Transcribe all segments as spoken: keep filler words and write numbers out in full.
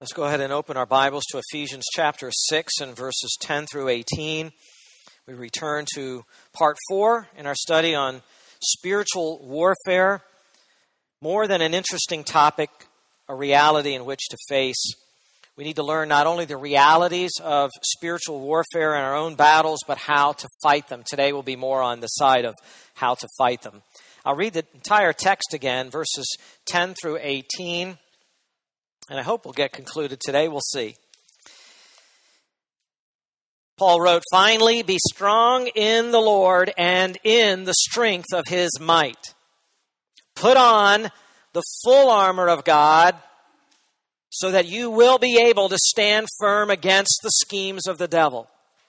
Let's go ahead and open our Bibles to Ephesians chapter six and verses ten through eighteen. We return to part four in our study on spiritual warfare. More than an interesting topic, a reality in which to face. We need to learn not only the realities of spiritual warfare in our own battles, but how to fight them. Today will be more on the side of how to fight them. I'll read the entire text again, verses ten through eighteen. And I hope we'll get concluded today. We'll see. Paul wrote, "Finally, be strong in the Lord and in the strength of his might. Put on the full armor of God so that you will be able to stand firm against the schemes of the devil.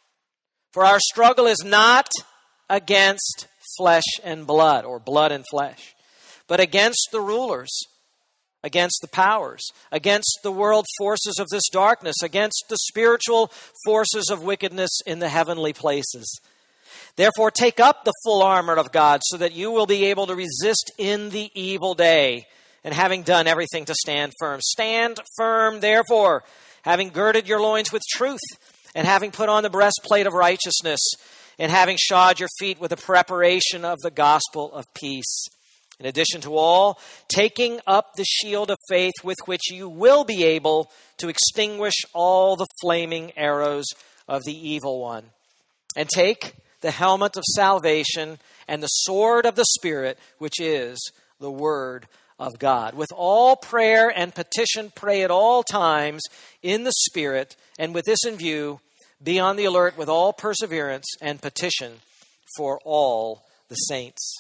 For our struggle is not against flesh and blood, or blood and flesh, but against the rulers, against the powers, against the world forces of this darkness, against the spiritual forces of wickedness in the heavenly places. Therefore, take up the full armor of God so that you will be able to resist in the evil day, and having done everything to stand firm. Stand firm, therefore, having girded your loins with truth, and having put on the breastplate of righteousness, and having shod your feet with the preparation of the gospel of peace. In addition to all, taking up the shield of faith with which you will be able to extinguish all the flaming arrows of the evil one. And take the helmet of salvation and the sword of the Spirit, which is the word of God. With all prayer and petition, pray at all times in the Spirit, and with this in view, be on the alert with all perseverance and petition for all the saints."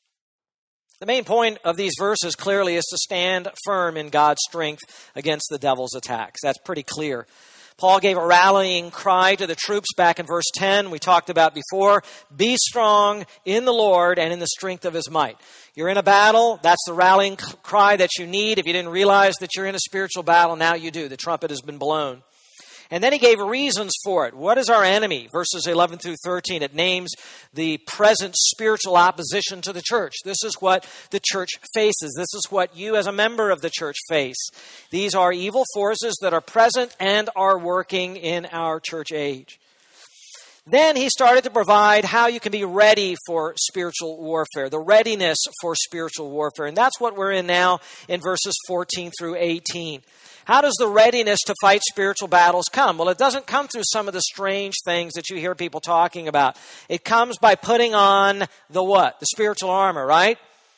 The main point of these verses clearly is to stand firm in God's strength against the devil's attacks. That's pretty clear. Paul gave a rallying cry to the troops back in verse ten. We talked about before, be strong in the Lord and in the strength of his might. You're in a battle. That's the rallying cry that you need. If you didn't realize that you're in a spiritual battle, now you do. The trumpet has been blown. And then he gave reasons for it. What is our enemy? Verses eleven through thirteen. It names the present spiritual opposition to the church. This is what the church faces. This is what you as a member of the church face. These are evil forces that are present and are working in our church age. Then he started to provide how you can be ready for spiritual warfare, the readiness for spiritual warfare. And that's what we're in now in verses fourteen through eighteen. How does the readiness to fight spiritual battles come? Well, it doesn't come through some of the strange things that you hear people talking about. It comes by putting on the what? The spiritual armor, right?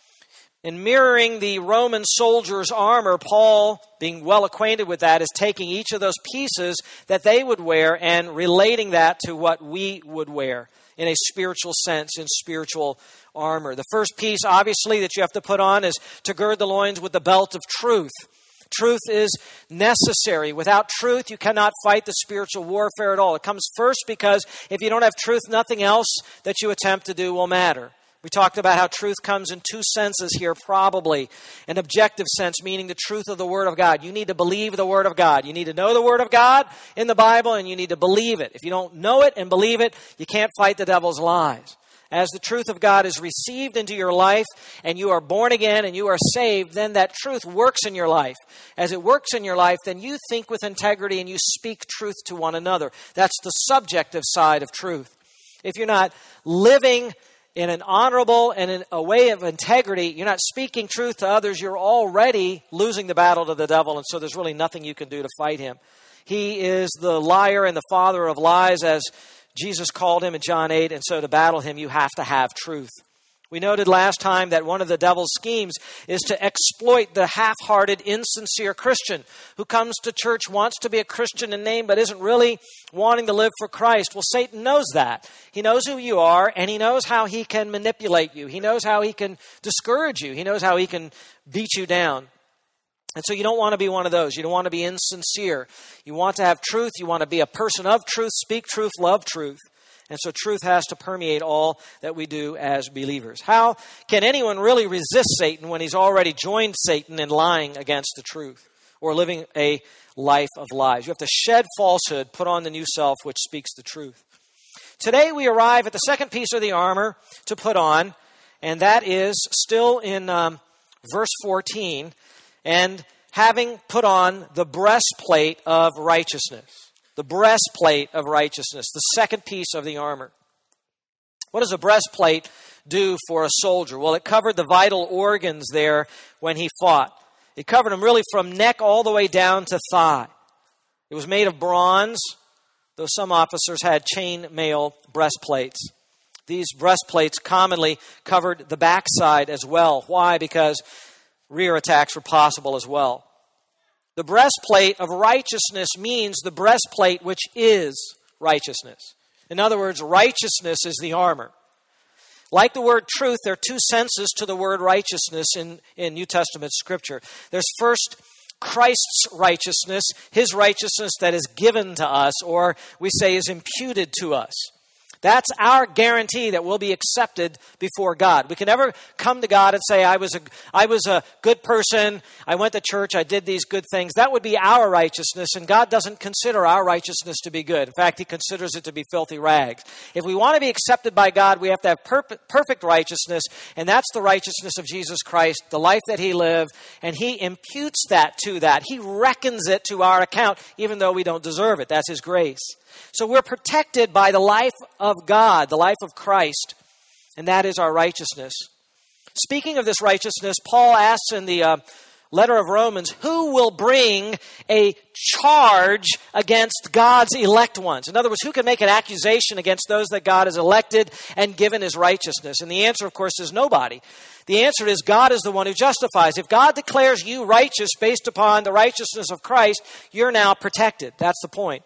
In mirroring the Roman soldier's armor, Paul, being well acquainted with that, is taking each of those pieces that they would wear and relating that to what we would wear in a spiritual sense, in spiritual armor. The first piece, obviously, that you have to put on is to gird the loins with the belt of truth. Truth is necessary. Without truth, you cannot fight the spiritual warfare at all. It comes first because if you don't have truth, nothing else that you attempt to do will matter. We talked about how truth comes in two senses here, probably. An objective sense, meaning the truth of the Word of God. You need to believe the Word of God. You need to know the Word of God in the Bible, and you need to believe it. If you don't know it and believe it, you can't fight the devil's lies. As the truth of God is received into your life and you are born again and you are saved, then that truth works in your life. As it works in your life, then you think with integrity and you speak truth to one another. That's the subjective side of truth. If you're not living in an honorable and in a way of integrity, you're not speaking truth to others, you're already losing the battle to the devil, and so there's really nothing you can do to fight him. He is the liar and the father of lies, as Jesus called him in John eight, and so to battle him, you have to have truth. We noted last time that one of the devil's schemes is to exploit the half-hearted, insincere Christian who comes to church, wants to be a Christian in name, but isn't really wanting to live for Christ. Well, Satan knows that. He knows who you are, and he knows how he can manipulate you. He knows how he can discourage you. He knows how he can beat you down. And so you don't want to be one of those. You don't want to be insincere. You want to have truth. You want to be a person of truth, speak truth, love truth. And so truth has to permeate all that we do as believers. How can anyone really resist Satan when he's already joined Satan in lying against the truth or living a life of lies? You have to shed falsehood, put on the new self, which speaks the truth. Today we arrive at the second piece of the armor to put on, and that is still in um, verse fourteen. And having put on the breastplate of righteousness. The breastplate of righteousness, the second piece of the armor. What does a breastplate do for a soldier? Well, it covered the vital organs there when he fought. It covered them really from neck all the way down to thigh. It was made of bronze, though some officers had chain mail breastplates. These breastplates commonly covered the backside as well. Why? Because rear attacks were possible as well. The breastplate of righteousness means the breastplate which is righteousness. In other words, righteousness is the armor. Like the word truth, there are two senses to the word righteousness in, in New Testament Scripture. There's first Christ's righteousness, His righteousness that is given to us, or we say is imputed to us. That's our guarantee that we'll be accepted before God. We can never come to God and say, I was a, I was a good person, I went to church, I did these good things. That would be our righteousness, and God doesn't consider our righteousness to be good. In fact, He considers it to be filthy rags. If we want to be accepted by God, we have to have perfect, perfect righteousness, and that's the righteousness of Jesus Christ, the life that He lived, and He imputes that to that. He reckons it to our account, even though we don't deserve it. That's His grace. So we're protected by the life of God, the life of Christ, and that is our righteousness. Speaking of this righteousness, Paul asks in the uh, letter of Romans, who will bring a charge against God's elect ones? In other words, who can make an accusation against those that God has elected and given His righteousness? And the answer, of course, is nobody. The answer is God is the one who justifies. If God declares you righteous based upon the righteousness of Christ, you're now protected. That's the point.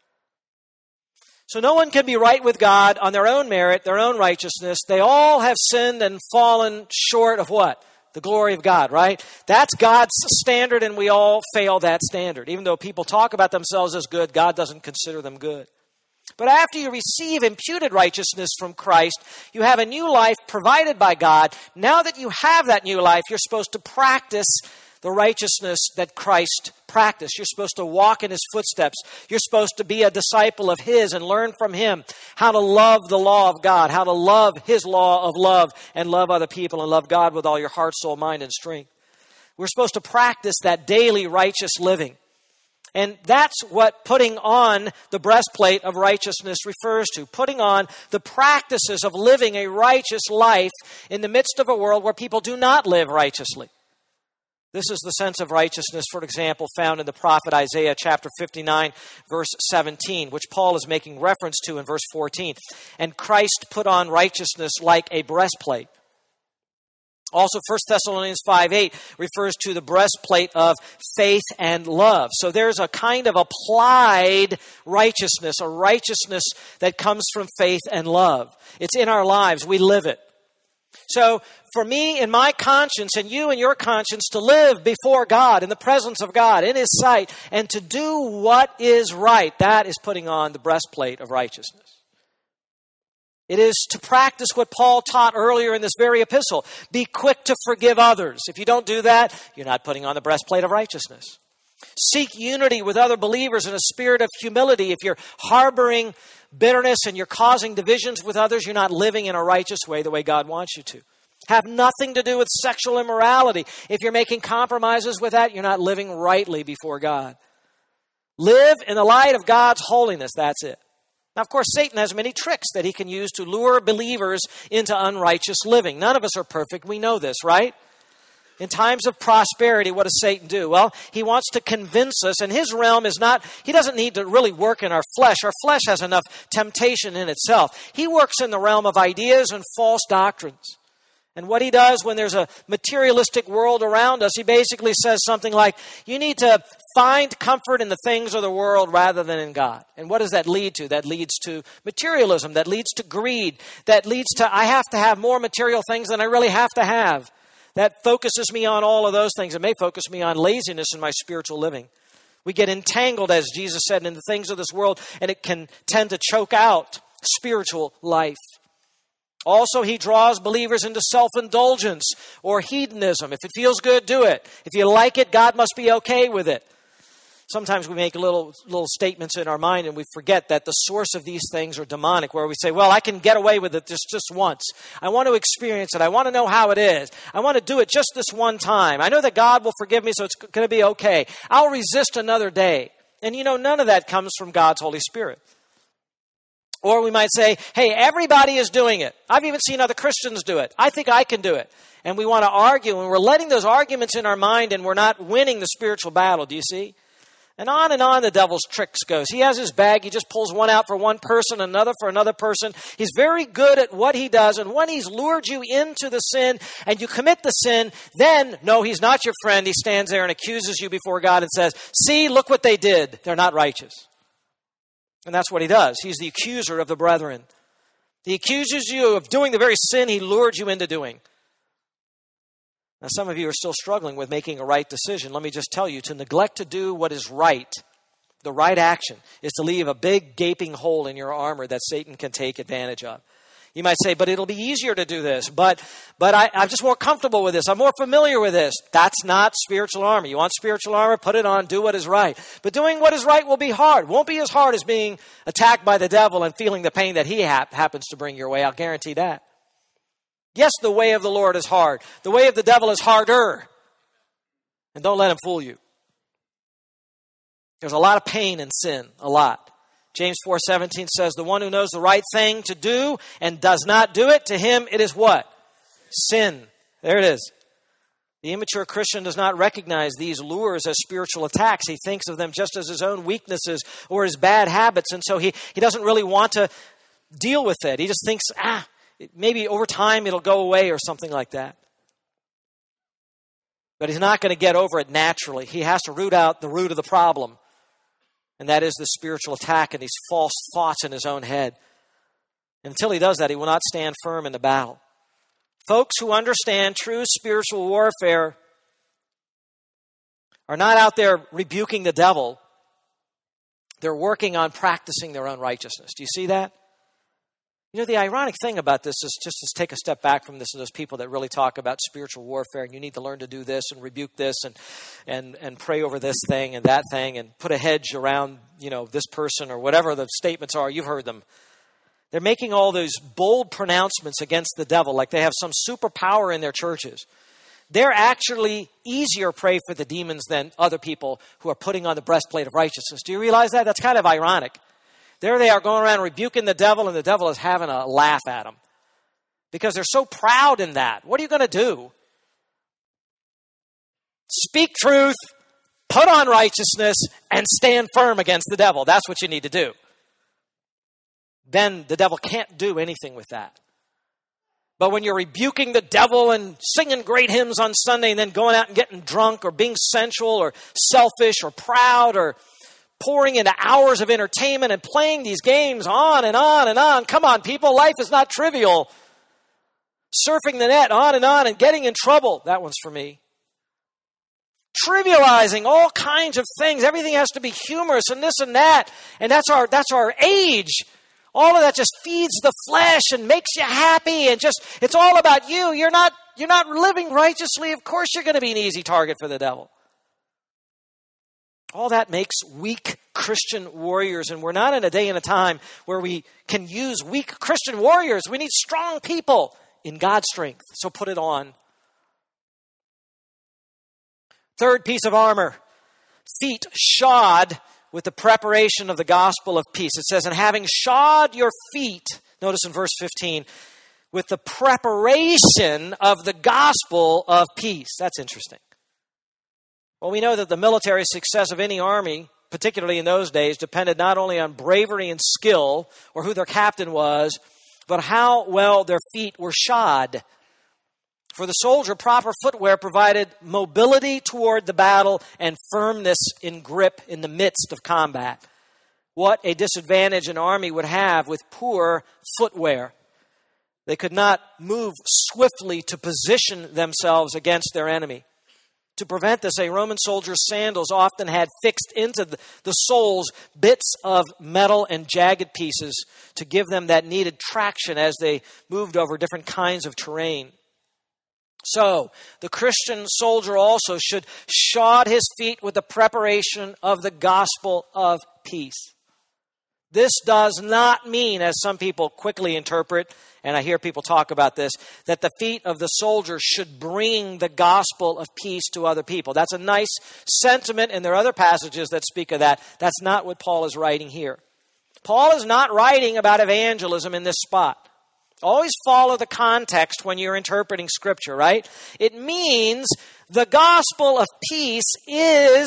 So no one can be right with God on their own merit, their own righteousness. They all have sinned and fallen short of what? The glory of God, right? That's God's standard, and we all fail that standard. Even though people talk about themselves as good, God doesn't consider them good. But after you receive imputed righteousness from Christ, you have a new life provided by God. Now that you have that new life, you're supposed to practice the righteousness that Christ practiced. You're supposed to walk in His footsteps. You're supposed to be a disciple of His and learn from Him how to love the law of God, how to love His law of love and love other people and love God with all your heart, soul, mind, and strength. We're supposed to practice that daily righteous living. And that's what putting on the breastplate of righteousness refers to. Putting on the practices of living a righteous life in the midst of a world where people do not live righteously. This is the sense of righteousness, for example, found in the prophet Isaiah chapter fifty-nine, verse seventeen, which Paul is making reference to in verse fourteen. And Christ put on righteousness like a breastplate. Also, First Thessalonians five eight refers to the breastplate of faith and love. So there's a kind of applied righteousness, a righteousness that comes from faith and love. It's in our lives. We live it. So for me in my conscience and you in your conscience to live before God, in the presence of God, in His sight, and to do what is right, that is putting on the breastplate of righteousness. It is to practice what Paul taught earlier in this very epistle. Be quick to forgive others. If you don't do that, you're not putting on the breastplate of righteousness. Seek unity with other believers in a spirit of humility. If you're harboring bitterness and you're causing divisions with others, you're not living in a righteous way the way God wants you to. Have nothing to do with sexual immorality. If you're making compromises with that, you're not living rightly before God. Live in the light of God's holiness. That's it. Now, of course, Satan has many tricks that he can use to lure believers into unrighteous living. None of us are perfect. We know this, right? In times of prosperity, what does Satan do? Well, he wants to convince us, and his realm is not, he doesn't need to really work in our flesh. Our flesh has enough temptation in itself. He works in the realm of ideas and false doctrines. And what he does when there's a materialistic world around us, he basically says something like, you need to find comfort in the things of the world rather than in God. And what does that lead to? That leads to materialism. That leads to greed. That leads to, I have to have more material things than I really have to have. That focuses me on all of those things. It may focus me on laziness in my spiritual living. We get entangled, as Jesus said, in the things of this world, and it can tend to choke out spiritual life. Also, he draws believers into self-indulgence or hedonism. If it feels good, do it. If you like it, God must be okay with it. sometimes we make little little statements in our mind and we forget that the source of these things are demonic, where we say, well, I can get away with it just, just once. I want to experience it. I want to know how it is. I want to do it just this one time. I know that God will forgive me, so it's going to be okay. I'll resist another day. And you know, none of that comes from God's Holy Spirit. Or we might say, hey, everybody is doing it. I've even seen other Christians do it. I think I can do it. And we want to argue, and we're letting those arguments in our mind, and we're not winning the spiritual battle. Do you see? And on and on the devil's tricks goes. He has his bag. He just pulls one out for one person, another for another person. He's very good at what he does. And when he's lured you into the sin and you commit the sin, then, no, he's not your friend. He stands there and accuses you before God and says, see, look what they did. They're not righteous. And that's what he does. He's the accuser of the brethren. He accuses you of doing the very sin he lured you into doing. Now, some of you are still struggling with making a right decision. Let me just tell you, to neglect to do what is right, the right action, is to leave a big gaping hole in your armor that Satan can take advantage of. You might say, but it'll be easier to do this. But but I, I'm just more comfortable with this. I'm more familiar with this. That's not spiritual armor. You want spiritual armor? Put it on. Do what is right. But doing what is right will be hard. Won't be as hard as being attacked by the devil and feeling the pain that he ha- happens to bring your way. I'll guarantee that. Yes, the way of the Lord is hard. The way of the devil is harder. And don't let him fool you. There's a lot of pain in sin. A lot. James four seventeen says, the one who knows the right thing to do and does not do it, to him it is what? Sin. There it is. The immature Christian does not recognize these lures as spiritual attacks. He thinks of them just as his own weaknesses or his bad habits. And so he, he doesn't really want to deal with it. He just thinks, ah, maybe over time it'll go away or something like that. But he's not going to get over it naturally. He has to root out the root of the problem. And that is the spiritual attack and these false thoughts in his own head. And until he does that, he will not stand firm in the battle. Folks who understand true spiritual warfare are not out there rebuking the devil. They're working on practicing their own righteousness. Do you see that? You know, the ironic thing about this is just to take a step back from this and those people that really talk about spiritual warfare and you need to learn to do this and rebuke this and and and pray over this thing and that thing and put a hedge around, you know, this person or whatever the statements are. You've heard them. They're making all those bold pronouncements against the devil like they have some superpower in their churches. They're actually easier prey for the demons than other people who are putting on the breastplate of righteousness. Do you realize that? That's kind of ironic. There they are going around rebuking the devil, and the devil is having a laugh at them because they're so proud in that. What are you going to do? Speak truth, put on righteousness, and stand firm against the devil. That's what you need to do. Then the devil can't do anything with that. But when you're rebuking the devil and singing great hymns on Sunday and then going out and getting drunk or being sensual or selfish or proud or pouring into hours of entertainment and playing these games on and on and on. Come on, people. Life is not trivial. Surfing the net on and on and getting in trouble. That one's for me. Trivializing all kinds of things. Everything has to be humorous and this and that. And that's our that's our age. All of that just feeds the flesh and makes you happy and just it's all about you. You're not you're not living righteously. Of course you're going to be an easy target for the devil. All that makes weak Christian warriors, and we're not in a day and a time where we can use weak Christian warriors. We need strong people in God's strength, so put it on. Third piece of armor, feet shod with the preparation of the gospel of peace. It says, and having shod your feet, notice in verse fifteen, with the preparation of the gospel of peace. That's interesting. Well, we know that the military success of any army, particularly in those days, depended not only on bravery and skill or who their captain was, but how well their feet were shod. For the soldier, proper footwear provided mobility toward the battle and firmness in grip in the midst of combat. What a disadvantage an army would have with poor footwear. They could not move swiftly to position themselves against their enemy. To prevent this, a Roman soldier's sandals often had fixed into the, the soles bits of metal and jagged pieces to give them that needed traction as they moved over different kinds of terrain. So, the Christian soldier also should shod his feet with the preparation of the gospel of peace. This does not mean, as some people quickly interpret, and I hear people talk about this, that the feet of the soldier should bring the gospel of peace to other people. That's a nice sentiment, and there are other passages that speak of that. That's not what Paul is writing here. Paul is not writing about evangelism in this spot. Always follow the context when you're interpreting Scripture, right? It means the gospel of peace is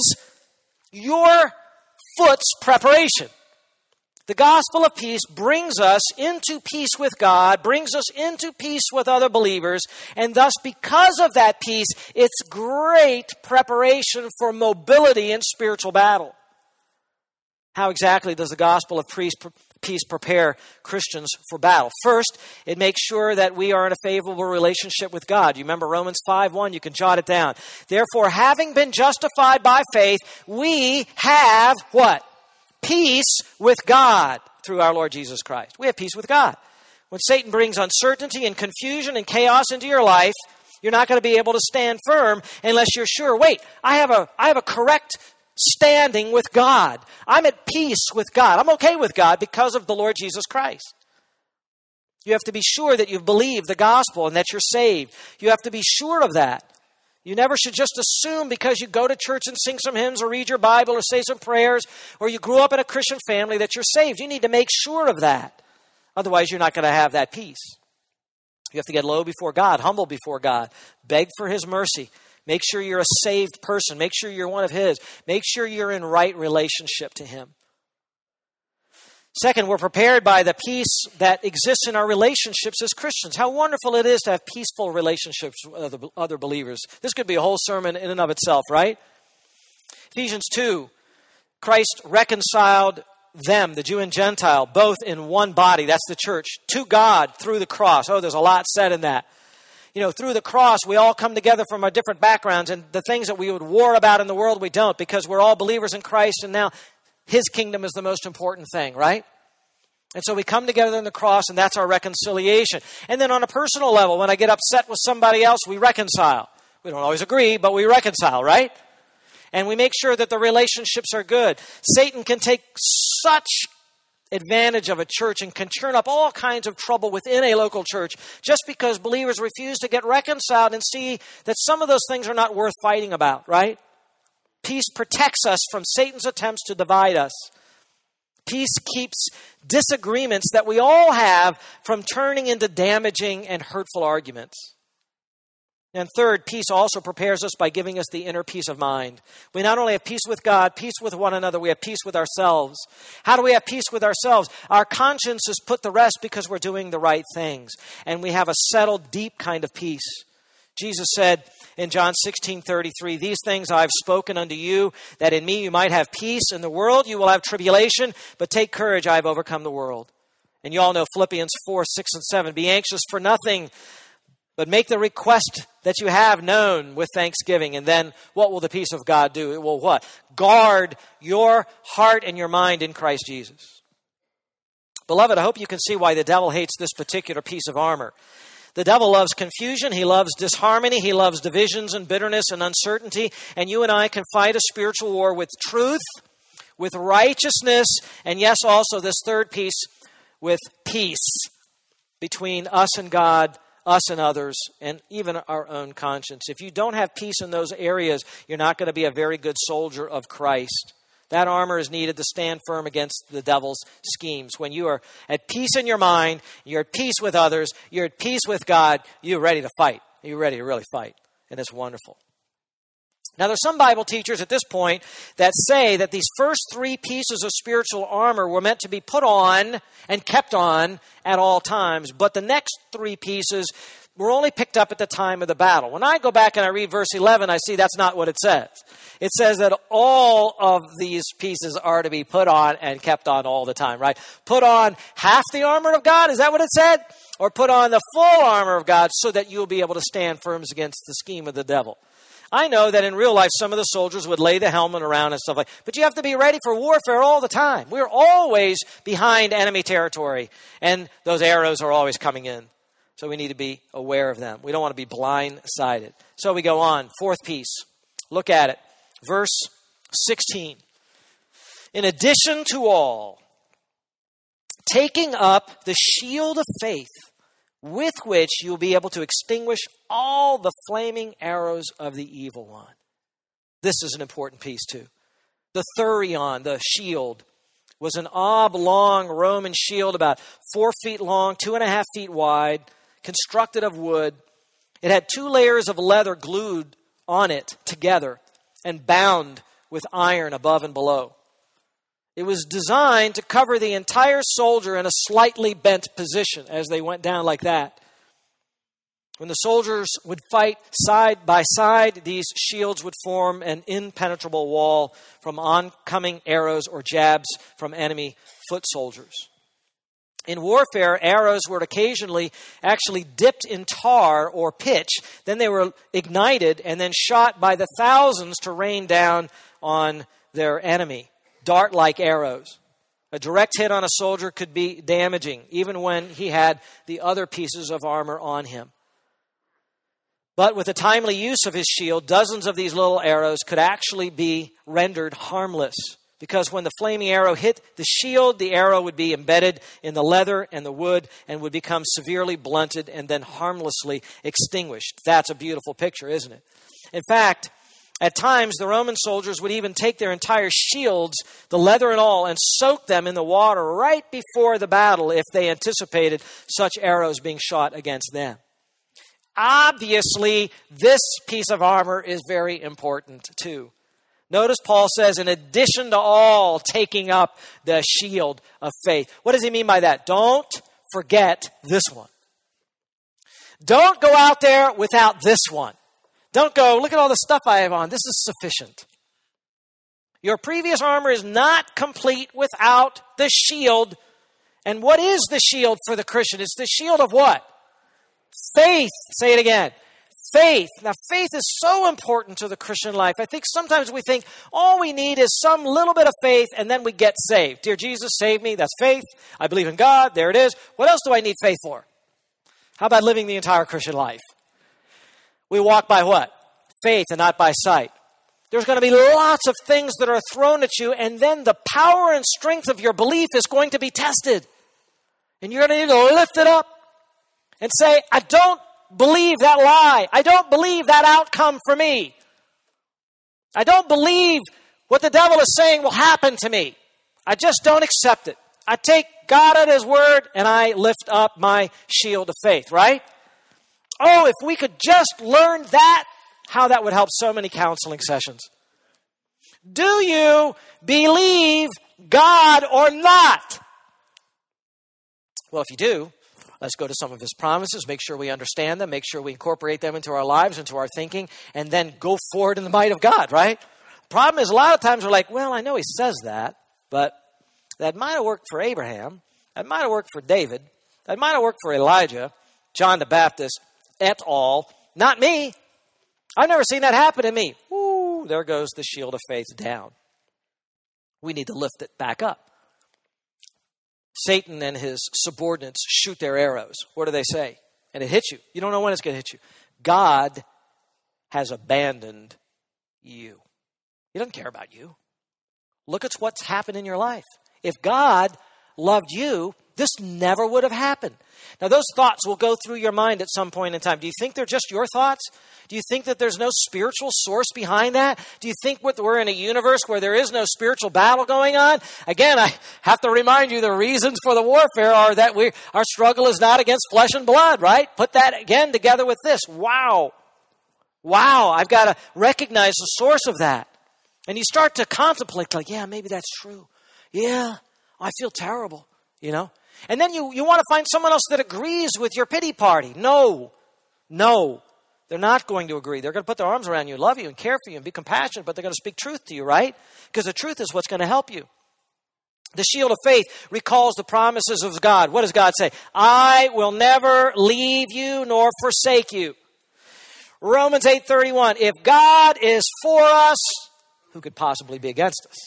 your foot's preparation. The gospel of peace brings us into peace with God, brings us into peace with other believers, and thus because of that peace, it's great preparation for mobility in spiritual battle. How exactly does the gospel of peace prepare Christians for battle? First, it makes sure that we are in a favorable relationship with God. You remember Romans five one? You can jot it down. Therefore, having been justified by faith, we have what? Peace with God through our Lord Jesus Christ. We have peace with God. When Satan brings uncertainty and confusion and chaos into your life, you're not going to be able to stand firm unless you're sure, wait, I have a I have a correct standing with God. I'm at peace with God. I'm okay with God because of the Lord Jesus Christ. You have to be sure that you've believed the gospel and that you're saved. You have to be sure of that. You never should just assume because you go to church and sing some hymns or read your Bible or say some prayers or you grew up in a Christian family that you're saved. You need to make sure of that. Otherwise, you're not going to have that peace. You have to get low before God, humble before God, beg for His mercy. Make sure you're a saved person. Make sure you're one of His. Make sure you're in right relationship to Him. Second, we're prepared by the peace that exists in our relationships as Christians. How wonderful it is to have peaceful relationships with other believers. This could be a whole sermon in and of itself, right? Ephesians two, Christ reconciled them, the Jew and Gentile, both in one body, that's the church, to God through the cross. Oh, there's a lot said in that. You know, through the cross, we all come together from our different backgrounds, and the things that we would war about in the world, we don't, because we're all believers in Christ, and now His kingdom is the most important thing, right? And so we come together in the cross, and that's our reconciliation. And then on a personal level, when I get upset with somebody else, we reconcile. We don't always agree, but we reconcile, right? And we make sure that the relationships are good. Satan can take such advantage of a church and can turn up all kinds of trouble within a local church just because believers refuse to get reconciled and see that some of those things are not worth fighting about, right? Peace protects us from Satan's attempts to divide us. Peace keeps disagreements that we all have from turning into damaging and hurtful arguments. And third, peace also prepares us by giving us the inner peace of mind. We not only have peace with God, peace with one another, we have peace with ourselves. How do we have peace with ourselves? Our conscience is put to rest because we're doing the right things. And we have a settled, deep kind of peace. Jesus said in John sixteen thirty-three, "These things I have spoken unto you, that in me you might have peace. In the world you will have tribulation, but take courage, I have overcome the world." And you all know Philippians four, six, and seven. "Be anxious for nothing, but make the request that you have known with thanksgiving." And then what will the peace of God do? It will what? Guard your heart and your mind in Christ Jesus. Beloved, I hope you can see why the devil hates this particular piece of armor. The devil loves confusion. He loves disharmony. He loves divisions and bitterness and uncertainty. And you and I can fight a spiritual war with truth, with righteousness, and yes, also this third piece, with peace between us and God, us and others, and even our own conscience. If you don't have peace in those areas, you're not going to be a very good soldier of Christ. That armor is needed to stand firm against the devil's schemes. When you are at peace in your mind, you're at peace with others, you're at peace with God, you're ready to fight. You're ready to really fight. And it's wonderful. Now, there's some Bible teachers at this point that say that these first three pieces of spiritual armor were meant to be put on and kept on at all times. But the next three pieces were only picked up at the time of the battle. When I go back and I read verse eleven, I see that's not what it says. It says that all of these pieces are to be put on and kept on all the time, right? Put on half the armor of God, is that what it said? Or put on the full armor of God so that you'll be able to stand firm against the scheme of the devil. I know that in real life, some of the soldiers would lay the helmet around and stuff like that. But you have to be ready for warfare all the time. We're always behind enemy territory. And those arrows are always coming in. So we need to be aware of them. We don't want to be blindsided. So we go on. Fourth piece. Look at it. Verse sixteen. In addition to all, taking up the shield of faith, with which you'll be able to extinguish all the flaming arrows of the evil one. This is an important piece too. The thurion, the shield, was an oblong Roman shield about four feet long, two and a half feet wide, constructed of wood. It had two layers of leather glued on it together and bound with iron above and below. It was designed to cover the entire soldier in a slightly bent position as they went down like that. When the soldiers would fight side by side, these shields would form an impenetrable wall from oncoming arrows or jabs from enemy foot soldiers. In warfare, arrows were occasionally actually dipped in tar or pitch. Then they were ignited and then shot by the thousands to rain down on their enemy. Dart-like arrows. A direct hit on a soldier could be damaging, even when he had the other pieces of armor on him. But with the timely use of his shield, dozens of these little arrows could actually be rendered harmless. Because when the flaming arrow hit the shield, the arrow would be embedded in the leather and the wood and would become severely blunted and then harmlessly extinguished. That's a beautiful picture, isn't it? In fact, at times, the Roman soldiers would even take their entire shields, the leather and all, and soak them in the water right before the battle if they anticipated such arrows being shot against them. Obviously, this piece of armor is very important too. Notice Paul says, in addition to all, taking up the shield of faith. What does he mean by that? Don't forget this one. Don't go out there without this one. Don't go, look at all the stuff I have on. This is sufficient. Your previous armor is not complete without the shield. And what is the shield for the Christian? It's the shield of what? Faith. Say it again. Faith. Now, faith is so important to the Christian life. I think sometimes we think all we need is some little bit of faith and then we get saved. Dear Jesus, save me. That's faith. I believe in God. There it is. What else do I need faith for? How about living the entire Christian life? We walk by what? Faith and not by sight. There's going to be lots of things that are thrown at you, and then the power and strength of your belief is going to be tested. And you're going to need to lift it up and say, I don't believe that lie. I don't believe that outcome for me. I don't believe what the devil is saying will happen to me. I just don't accept it. I take God at his word, and I lift up my shield of faith, right? Oh, if we could just learn that, how that would help so many counseling sessions. Do you believe God or not? Well, if you do, let's go to some of his promises, make sure we understand them, make sure we incorporate them into our lives, into our thinking, and then go forward in the might of God, right? Problem is, a lot of times we're like, well, I know he says that, but that might have worked for Abraham, that might have worked for David, that might have worked for Elijah, John the Baptist, et al. Not me. I've never seen that happen to me. Ooh, there goes the shield of faith down. We need to lift it back up. Satan and his subordinates shoot their arrows. What do they say? And it hits you. You don't know when it's going to hit you. God has abandoned you. He doesn't care about you. Look at what's happened in your life. If God loved you, this never would have happened. Now, those thoughts will go through your mind at some point in time. Do you think they're just your thoughts? Do you think that there's no spiritual source behind that? Do you think we're in a universe where there is no spiritual battle going on? Again, I have to remind you the reasons for the warfare are that we our struggle is not against flesh and blood, right? Put that again together with this. Wow. Wow, I've got to recognize the source of that. And you start to contemplate like, yeah, maybe that's true. Yeah, I feel terrible, you know? And then you, you want to find someone else that agrees with your pity party. No, no, they're not going to agree. They're going to put their arms around you, love you, and care for you, and be compassionate, but they're going to speak truth to you, right? Because the truth is what's going to help you. The shield of faith recalls the promises of God. What does God say? I will never leave you nor forsake you. Romans eight thirty-one, if God is for us, who could possibly be against us?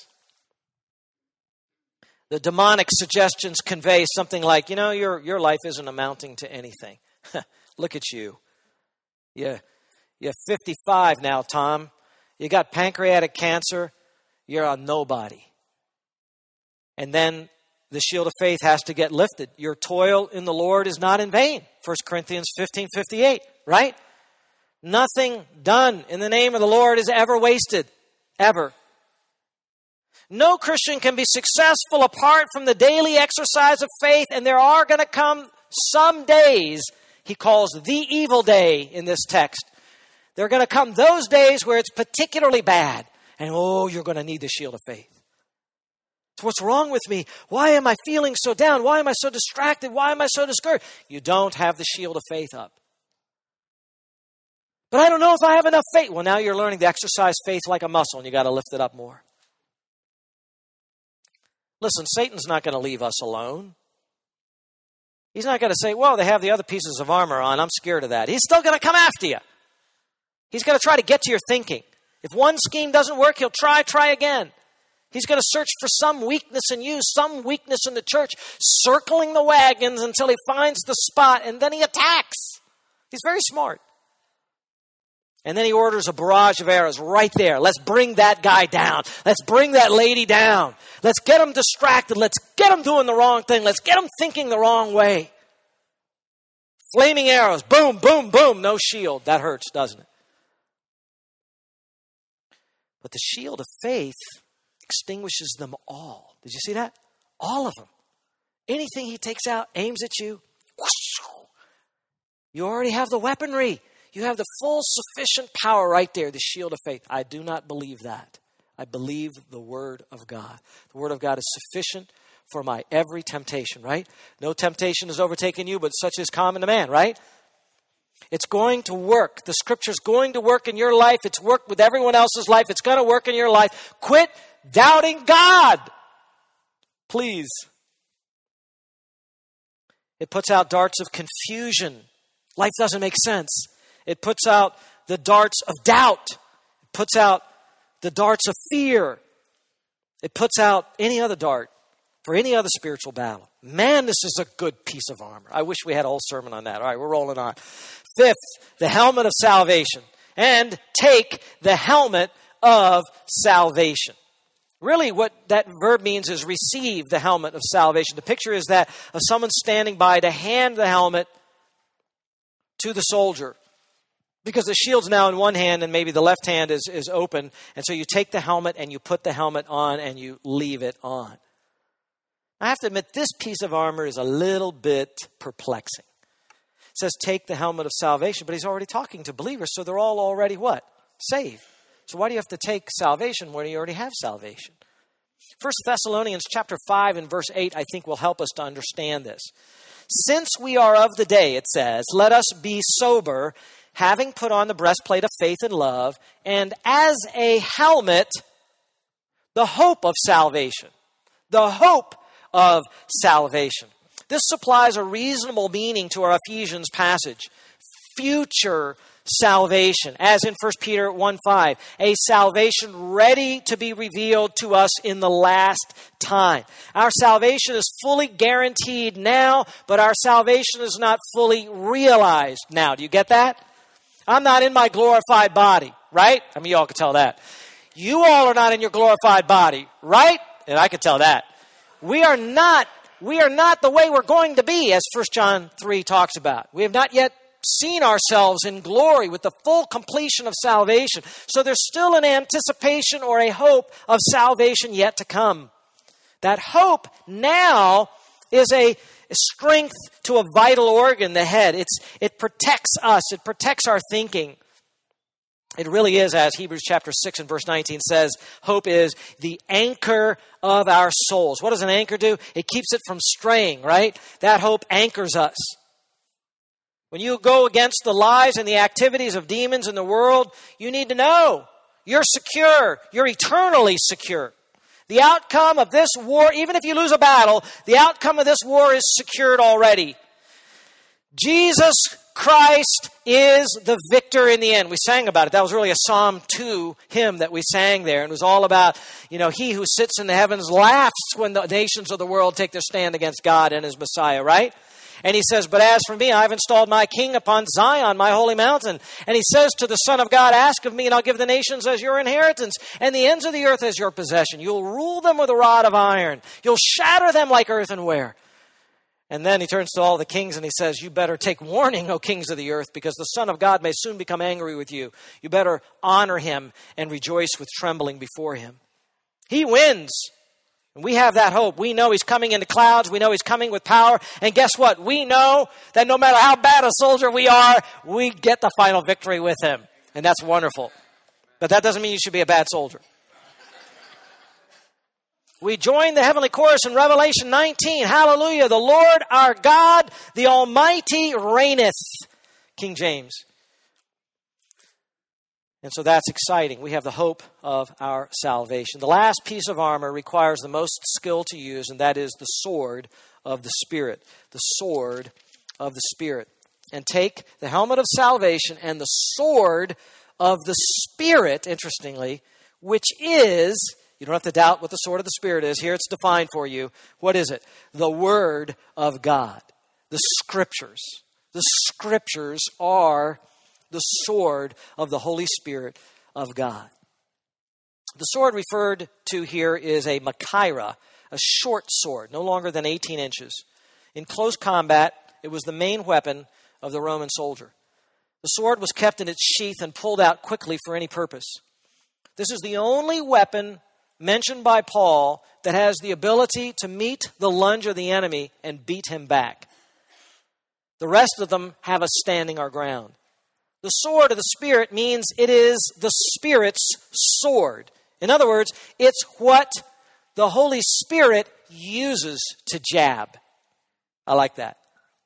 The demonic suggestions convey something like, you know, your, your life isn't amounting to anything. Look at you. You, you're fifty-five now, Tom. You got pancreatic cancer. You're a nobody. And then the shield of faith has to get lifted. Your toil in the Lord is not in vain. First Corinthians fifteen fifty-eight, right? Nothing done in the name of the Lord is ever wasted. Ever. No Christian can be successful apart from the daily exercise of faith, and there are going to come some days, he calls the evil day in this text. There are going to come those days where it's particularly bad, and oh, you're going to need the shield of faith. So what's wrong with me? Why am I feeling so down? Why am I so distracted? Why am I so discouraged? You don't have the shield of faith up. But I don't know if I have enough faith. Well, now you're learning to exercise faith like a muscle, and you got to lift it up more. Listen, Satan's not going to leave us alone. He's not going to say, well, they have the other pieces of armor on. I'm scared of that. He's still going to come after you. He's going to try to get to your thinking. If one scheme doesn't work, he'll try, try again. He's going to search for some weakness in you, some weakness in the church, circling the wagons until he finds the spot, and then he attacks. He's very smart. And then he orders a barrage of arrows right there. Let's bring that guy down. Let's bring that lady down. Let's get him distracted. Let's get him doing the wrong thing. Let's get him thinking the wrong way. Flaming arrows. Boom, boom, boom. No shield. That hurts, doesn't it? But the shield of faith extinguishes them all. Did you see that? All of them. Anything he takes out, aims at you. Whoosh, you already have the weaponry. You have the full sufficient power right there, the shield of faith. I do not believe that. I believe the Word of God. The Word of God is sufficient for my every temptation, right? No temptation has overtaken you, but such is common to man, right? It's going to work. The Scripture's going to work in your life. It's worked with everyone else's life. It's going to work in your life. Quit doubting God, please. It puts out darts of confusion. Life doesn't make sense. It puts out the darts of doubt. It puts out the darts of fear. It puts out any other dart for any other spiritual battle. Man, this is a good piece of armor. I wish we had a whole sermon on that. All right, we're rolling on. Fifth, the helmet of salvation. And take the helmet of salvation. Really, what that verb means is receive the helmet of salvation. The picture is that of someone standing by to hand the helmet to the soldier. Because the shield's now in one hand and maybe the left hand is, is open. And so you take the helmet and you put the helmet on and you leave it on. I have to admit, this piece of armor is a little bit perplexing. It says take the helmet of salvation, but he's already talking to believers, so they're all already what? Saved. So why do you have to take salvation when you already have salvation? First Thessalonians chapter five and verse eight, I think, will help us to understand this. Since we are of the day, it says, let us be sober, having put on the breastplate of faith and love, and as a helmet, the hope of salvation. The hope of salvation. This supplies a reasonable meaning to our Ephesians passage. Future salvation, as in First Peter one five, a salvation ready to be revealed to us in the last time. Our salvation is fully guaranteed now, but our salvation is not fully realized now. Do you get that? I'm not in my glorified body, right? I mean, you all can tell that. You all are not in your glorified body, right? And I can tell that. We are not, we are not the way we're going to be, as First John three talks about. We have not yet seen ourselves in glory with the full completion of salvation. So there's still an anticipation or a hope of salvation yet to come. That hope now is a strength to a vital organ, the head. It's, it protects us. It protects our thinking. It really is, as Hebrews chapter six and verse nineteen says, hope is the anchor of our souls. What does an anchor do? It keeps it from straying, right? That hope anchors us. When you go against the lies and the activities of demons in the world, you need to know you're secure. You're eternally secure. The outcome of this war, even if you lose a battle, the outcome of this war is secured already. Jesus Christ is the victor in the end. We sang about it. That was really a Psalm two hymn that we sang there. And it was all about, you know, he who sits in the heavens laughs when the nations of the world take their stand against God and his Messiah, right? And he says, but as for me, I've installed my king upon Zion, my holy mountain. And he says to the Son of God, ask of me, and I'll give the nations as your inheritance, and the ends of the earth as your possession. You'll rule them with a rod of iron. You'll shatter them like earthenware. And then he turns to all the kings and he says, you better take warning, O kings of the earth, because the Son of God may soon become angry with you. You better honor him and rejoice with trembling before him. He wins. And we have that hope. We know he's coming in the clouds. We know he's coming with power. And guess what? We know that no matter how bad a soldier we are, we get the final victory with him. And that's wonderful. But that doesn't mean you should be a bad soldier. We join the heavenly chorus in Revelation nineteen. Hallelujah. The Lord our God, the Almighty reigneth. King James. And so that's exciting. We have the hope of our salvation. The last piece of armor requires the most skill to use, and that is the sword of the Spirit. The sword of the Spirit. And take the helmet of salvation and the sword of the Spirit, interestingly, which is... You don't have to doubt what the sword of the Spirit is. Here it's defined for you. What is it? The Word of God. The Scriptures. The Scriptures are the sword of the Holy Spirit of God. The sword referred to here is a Machaira, a short sword, no longer than eighteen inches. In close combat, it was the main weapon of the Roman soldier. The sword was kept in its sheath and pulled out quickly for any purpose. This is the only weapon mentioned by Paul that has the ability to meet the lunge of the enemy and beat him back. The rest of them have us standing our ground. The sword of the Spirit means it is the Spirit's sword. In other words, it's what the Holy Spirit uses to jab. I like that.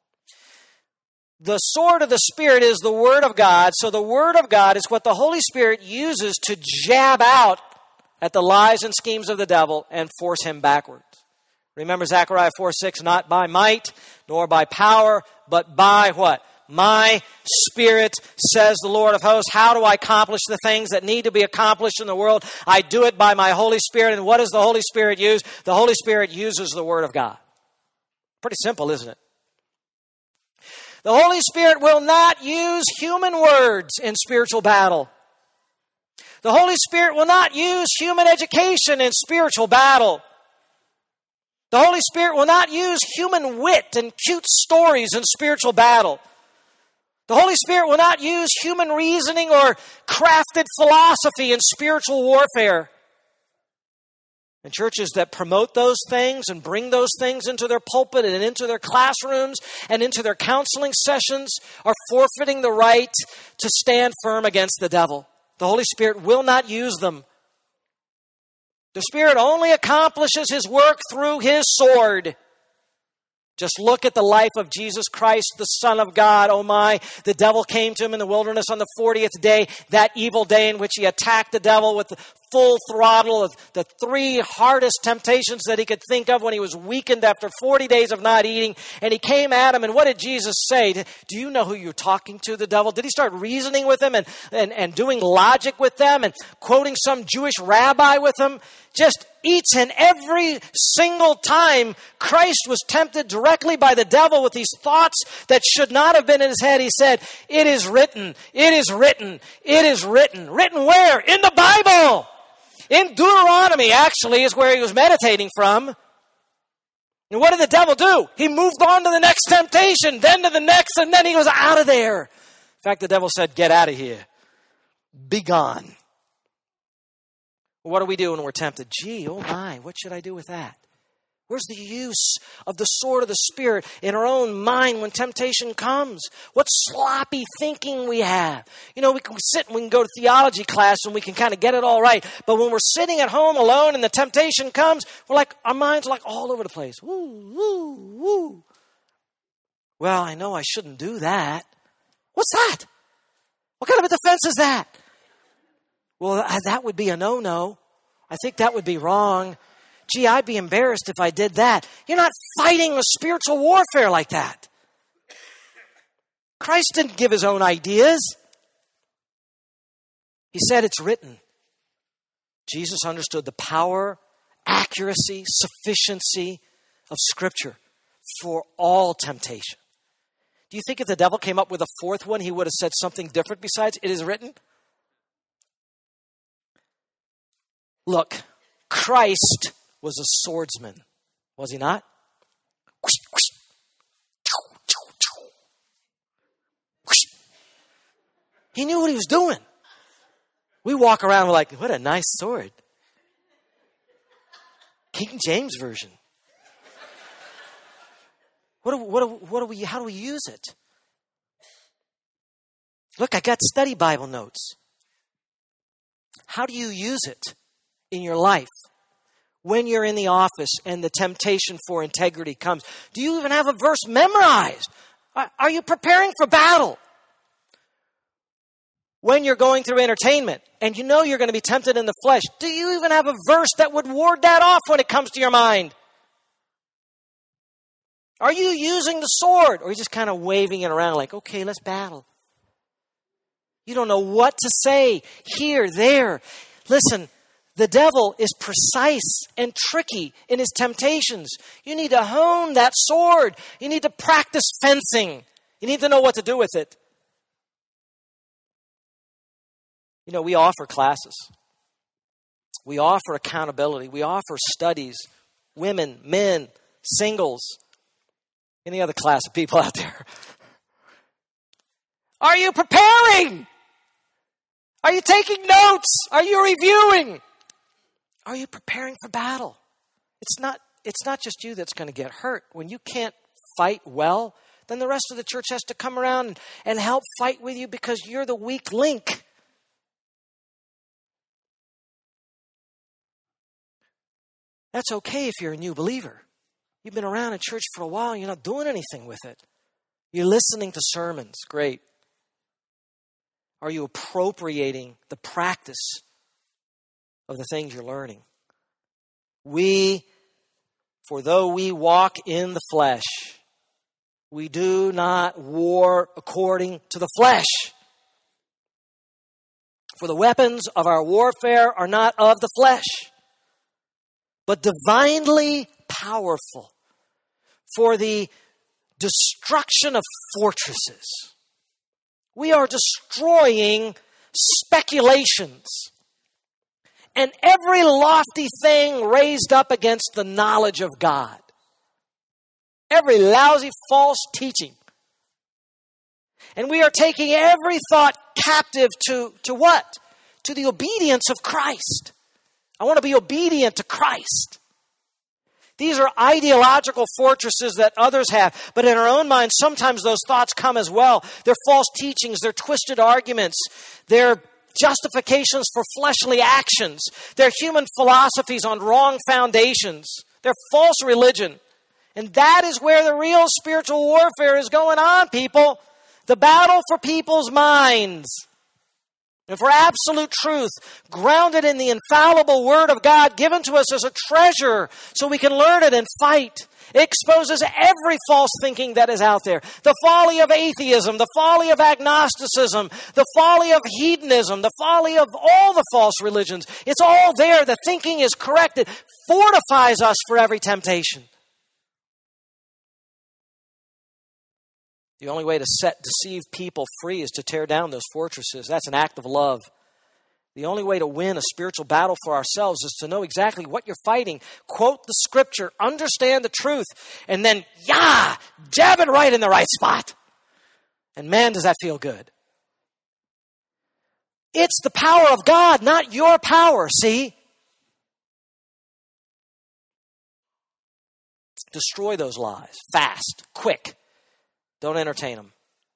The sword of the Spirit is the Word of God, so the Word of God is what the Holy Spirit uses to jab out at the lies and schemes of the devil and force him backwards. Remember Zechariah four six, not by might nor by power, but by what? My Spirit, says the Lord of hosts. How do I accomplish the things that need to be accomplished in the world? I do it by my Holy Spirit. And what does the Holy Spirit use? The Holy Spirit uses the Word of God. Pretty simple, isn't it? The Holy Spirit will not use human words in spiritual battle. The Holy Spirit will not use human education in spiritual battle. The Holy Spirit will not use human wit and cute stories in spiritual battle. The Holy Spirit will not use human reasoning or crafted philosophy in spiritual warfare. And churches that promote those things and bring those things into their pulpit and into their classrooms and into their counseling sessions are forfeiting the right to stand firm against the devil. The Holy Spirit will not use them. The Spirit only accomplishes His work through His sword. Just look at the life of Jesus Christ, the Son of God. Oh my, the devil came to Him in the wilderness on the fortieth day, that evil day in which He attacked the devil with the full throttle of the three hardest temptations that He could think of when He was weakened after forty days of not eating. And He came at Him, and what did Jesus say? Do you know who you're talking to, the devil? Did He start reasoning with him and, and, and doing logic with them and quoting some Jewish rabbi with them? Just each and every single time Christ was tempted directly by the devil with these thoughts that should not have been in His head, He said, it is written, it is written, it is written. Written where? In the Bible. In Deuteronomy, actually, is where He was meditating from. And what did the devil do? He moved on to the next temptation, then to the next, and then he was out of there. In fact, the devil said, get out of here. Be gone. What do we do when we're tempted? Gee, oh my, what should I do with that? Where's the use of the sword of the Spirit in our own mind when temptation comes? What sloppy thinking we have. You know, we can sit and we can go to theology class and we can kind of get it all right. But when we're sitting at home alone and the temptation comes, we're like, our minds are like all over the place. Woo, woo, woo. Well, I know I shouldn't do that. What's that? What kind of a defense is that? Well, that would be a no-no. I think that would be wrong. Gee, I'd be embarrassed if I did that. You're not fighting a spiritual warfare like that. Christ didn't give His own ideas. He said it's written. Jesus understood the power, accuracy, sufficiency of Scripture for all temptation. Do you think if the devil came up with a fourth one, he would have said something different besides, it is written? Look, Christ was a swordsman, was he not? He knew what he was doing. We walk around and we're like, what a nice sword. King James Version. What do, what do, what do we, how do we use it? Look, I got study Bible notes. How do you use it in your life? When you're in the office and the temptation for integrity comes, do you even have a verse memorized? Are, are you preparing for battle? When you're going through entertainment and you know you're going to be tempted in the flesh, do you even have a verse that would ward that off when it comes to your mind? Are you using the sword, or are you just kind of waving it around like, okay, let's battle? You don't know what to say here, there. Listen, the devil is precise and tricky in his temptations. You need to hone that sword. You need to practice fencing. You need to know what to do with it. You know, we offer classes. We offer accountability. We offer studies. Women, men, singles. Any other class of people out there? Are you preparing? Are you taking notes? Are you reviewing? Are you preparing for battle? It's not, it's not just you that's going to get hurt. When you can't fight well, then the rest of the church has to come around and, and help fight with you because you're the weak link. That's okay if you're a new believer. You've been around in church for a while and you're not doing anything with it. You're listening to sermons. Great. Are you appropriating the practice of the things you're learning? We, for though we walk in the flesh, we do not war according to the flesh. For the weapons of our warfare are not of the flesh, but divinely powerful for the destruction of fortresses. We are destroying speculations and every lofty thing raised up against the knowledge of God. Every lousy false teaching. And we are taking every thought captive to, to what? To the obedience of Christ. I want to be obedient to Christ. These are ideological fortresses that others have, but in our own minds, sometimes those thoughts come as well. They're false teachings, they're twisted arguments, they're justifications for fleshly actions, they're human philosophies on wrong foundations, they're false religion. And that is where the real spiritual warfare is going on, people. The battle for people's minds. And for absolute truth, grounded in the infallible Word of God, given to us as a treasure so we can learn it and fight. It exposes every false thinking that is out there. The folly of atheism, the folly of agnosticism, the folly of hedonism, the folly of all the false religions. It's all there. The thinking is corrected. Fortifies us for every temptation. The only way to set deceived people free is to tear down those fortresses. That's an act of love. The only way to win a spiritual battle for ourselves is to know exactly what you're fighting. Quote the scripture, understand the truth, and then, yeah, jab it right in the right spot. And man, does that feel good. It's the power of God, not your power, see? Destroy those lies, fast, quick. Don't entertain them.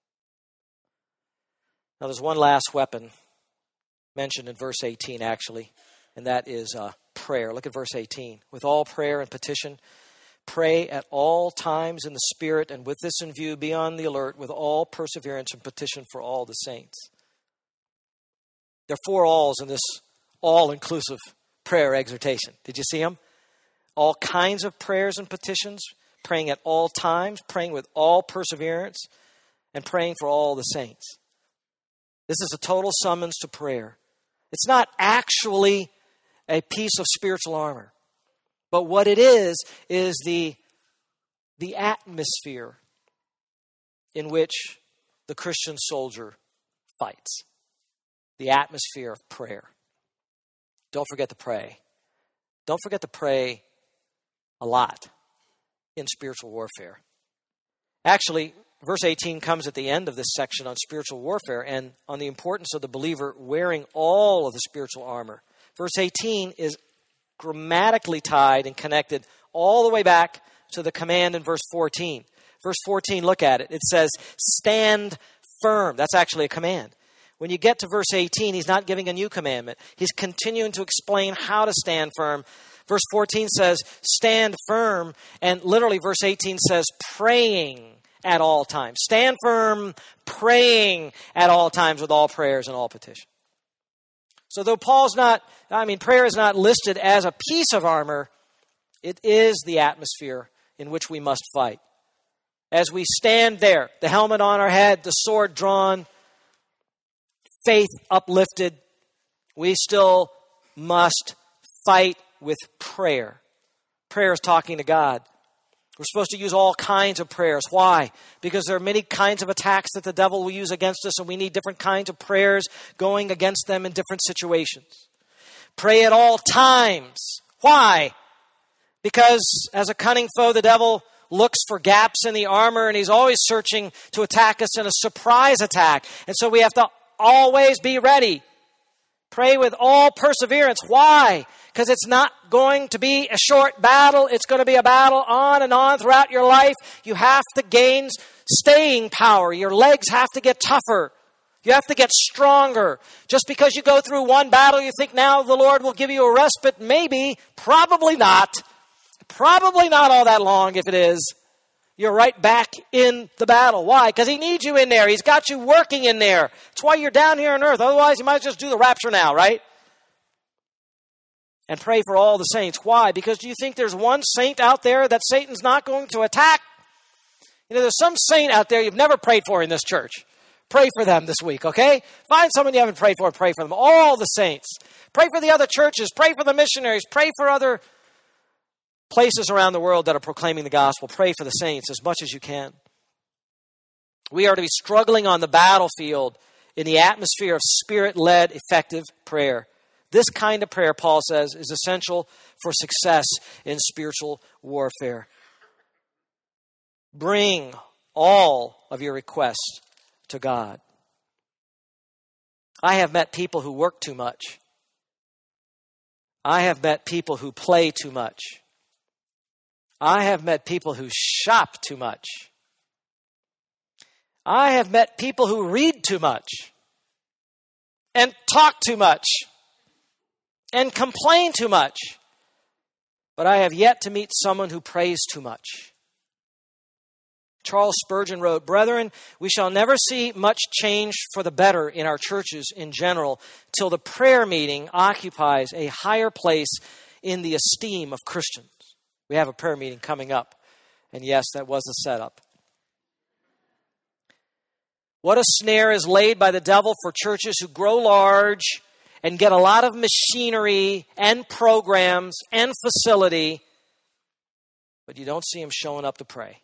Now, there's one last weapon mentioned in verse eighteen, actually, and that is uh, prayer. Look at verse eighteen. With all prayer and petition, pray at all times in the Spirit, and with this in view, be on the alert with all perseverance and petition for all the saints. There are four alls in this all-inclusive prayer exhortation. Did you see them? All kinds of prayers and petitions, praying at all times, praying with all perseverance, and praying for all the saints. This is a total summons to prayer. It's not actually a piece of spiritual armor. But what it is, is the, the atmosphere in which the Christian soldier fights. The atmosphere of prayer. Don't forget to pray. Don't forget to pray a lot in spiritual warfare. Actually, verse eighteen comes at the end of this section on spiritual warfare and on the importance of the believer wearing all of the spiritual armor. Verse eighteen is grammatically tied and connected all the way back to the command in verse fourteen. Verse fourteen, look at it. It says, stand firm. That's actually a command. When you get to verse eighteen, he's not giving a new commandment. He's continuing to explain how to stand firm. Verse fourteen says, stand firm. And literally verse eighteen says, praying at all times. Stand firm, praying at all times with all prayers and all petitions. So though Paul's not, I mean, prayer is not listed as a piece of armor, it is the atmosphere in which we must fight. As we stand there, the helmet on our head, the sword drawn, faith uplifted, we still must fight with prayer. Prayer is talking to God. We're supposed to use all kinds of prayers. Why? Because there are many kinds of attacks that the devil will use against us, and we need different kinds of prayers going against them in different situations. Pray at all times. Why? Because as a cunning foe, the devil looks for gaps in the armor, and he's always searching to attack us in a surprise attack. And so we have to always be ready. Pray with all perseverance. Why? Because it's not going to be a short battle. It's going to be a battle on and on throughout your life. You have to gain staying power. Your legs have to get tougher. You have to get stronger. Just because you go through one battle, you think now the Lord will give you a respite. Maybe, probably not. Probably not all that long if it is. You're right back in the battle. Why? Because he needs you in there. He's got you working in there. That's why you're down here on earth. Otherwise, you might just do the rapture now, right? And pray for all the saints. Why? Because do you think there's one saint out there that Satan's not going to attack? You know, there's some saint out there you've never prayed for in this church. Pray for them this week, okay? Find someone you haven't prayed for and pray for them. All the saints. Pray for the other churches. Pray for the missionaries. Pray for other places around the world that are proclaiming the gospel. Pray for the saints as much as you can. We are to be struggling on the battlefield in the atmosphere of Spirit-led, effective prayer. This kind of prayer, Paul says, is essential for success in spiritual warfare. Bring all of your requests to God. I have met people who work too much. I have met people who play too much. I have met people who shop too much. I have met people who read too much and talk too much and complain too much. But I have yet to meet someone who prays too much. Charles Spurgeon wrote, "Brethren, we shall never see much change for the better in our churches in general till the prayer meeting occupies a higher place in the esteem of Christians." We have a prayer meeting coming up. And yes, that was the setup. What a snare is laid by the devil for churches who grow large and get a lot of machinery and programs and facility, but you don't see them showing up to pray.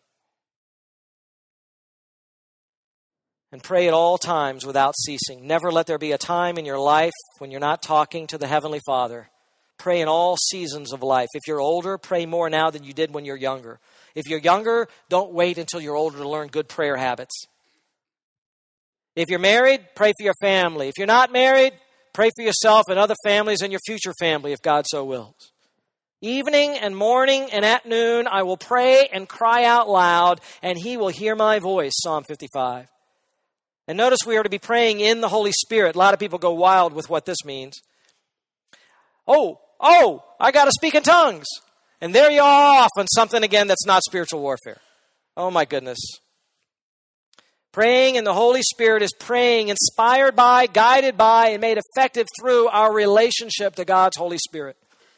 And pray at all times without ceasing. Never let there be a time in your life when you're not talking to the Heavenly Father. Pray in all seasons of life. If you're older, pray more now than you did when you're younger. If you're younger, don't wait until you're older to learn good prayer habits. If you're married, pray for your family. If you're not married, pray for yourself and other families and your future family if God so wills. Evening and morning and at noon, I will pray and cry out loud, and he will hear my voice, Psalm fifty-five. And notice we are to be praying in the Holy Spirit. A lot of people go wild with what this means. Oh, oh, I got to speak in tongues. And there you are off on something again that's not spiritual warfare. Oh my goodness. Praying in the Holy Spirit is praying inspired by, guided by, and made effective through our relationship to God's Holy Spirit.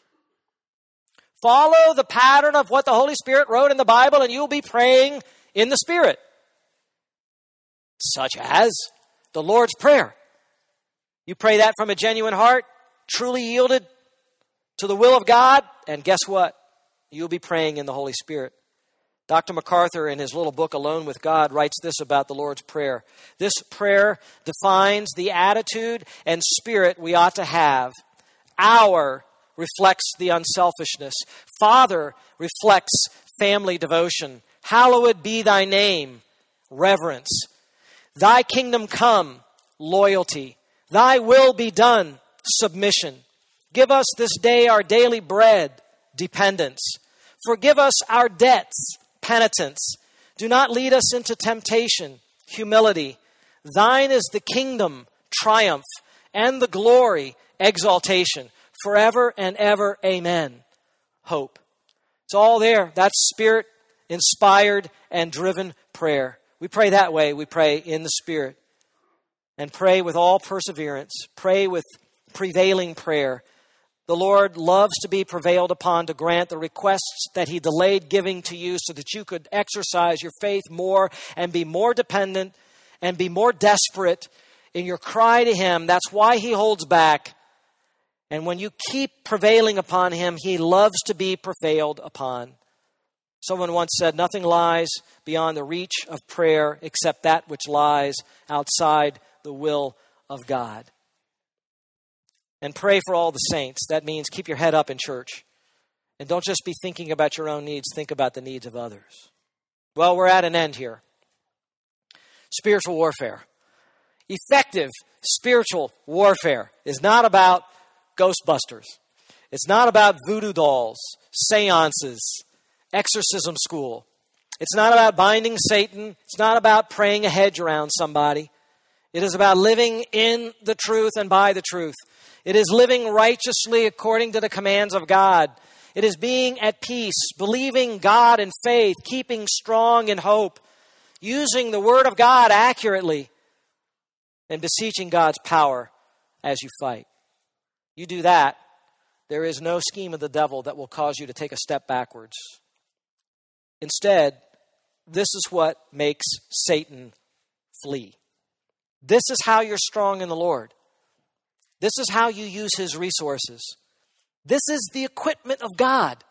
Follow the pattern of what the Holy Spirit wrote in the Bible and you'll be praying in the Spirit. Such as the Lord's Prayer. You pray that from a genuine heart, truly yielded to the will of God, and guess what? You'll be praying in the Holy Spirit. Doctor MacArthur, in his little book, Alone with God, writes this about the Lord's Prayer. This prayer defines the attitude and spirit we ought to have. Our reflects the unselfishness. Father reflects family devotion. Hallowed be thy name, reverence. Thy kingdom come, loyalty. Thy will be done, submission. Give us this day our daily bread, dependence. Forgive us our debts, penitence. Do not lead us into temptation, humility. Thine is the kingdom, triumph, and the glory, exaltation, forever and ever. Amen. Hope. It's all there. That's Spirit-inspired and driven prayer. We pray that way. We pray in the Spirit. And pray with all perseverance. Pray with prevailing prayer. The Lord loves to be prevailed upon to grant the requests that He delayed giving to you so that you could exercise your faith more and be more dependent and be more desperate in your cry to Him. That's why He holds back. And when you keep prevailing upon Him, He loves to be prevailed upon. Someone once said, nothing lies beyond the reach of prayer except that which lies outside the will of God. And pray for all the saints. That means keep your head up in church. And don't just be thinking about your own needs. Think about the needs of others. Well, we're at an end here. Spiritual warfare. Effective spiritual warfare is not about Ghostbusters. It's not about voodoo dolls, seances, exorcism school. It's not about binding Satan. It's not about praying a hedge around somebody. It is about living in the truth and by the truth. It is living righteously according to the commands of God. It is being at peace, believing God in faith, keeping strong in hope, using the Word of God accurately, and beseeching God's power as you fight. You do that, there is no scheme of the devil that will cause you to take a step backwards. Instead, this is what makes Satan flee. This is how you're strong in the Lord. This is how you use His resources. This is the equipment of God.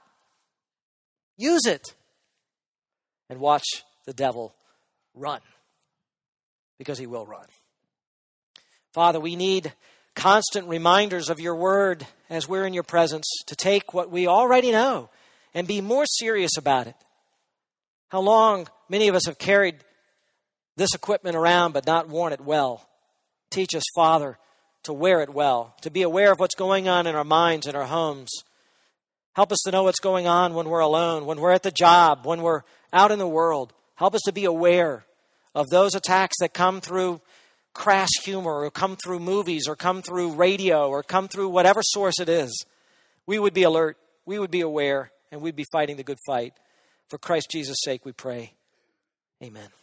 Use it. And watch the devil run. Because he will run. Father, we need constant reminders of your word as we're in your presence to take what we already know and be more serious about it. How long many of us have carried this equipment around but not worn it well. Teach us, Father, to wear it well, to be aware of what's going on in our minds and our homes. Help us to know what's going on when we're alone, when we're at the job, when we're out in the world. Help us to be aware of those attacks that come through crass humor or come through movies or come through radio or come through whatever source it is. We would be alert, we would be aware, and we'd be fighting the good fight. For Christ Jesus' sake we pray. Amen.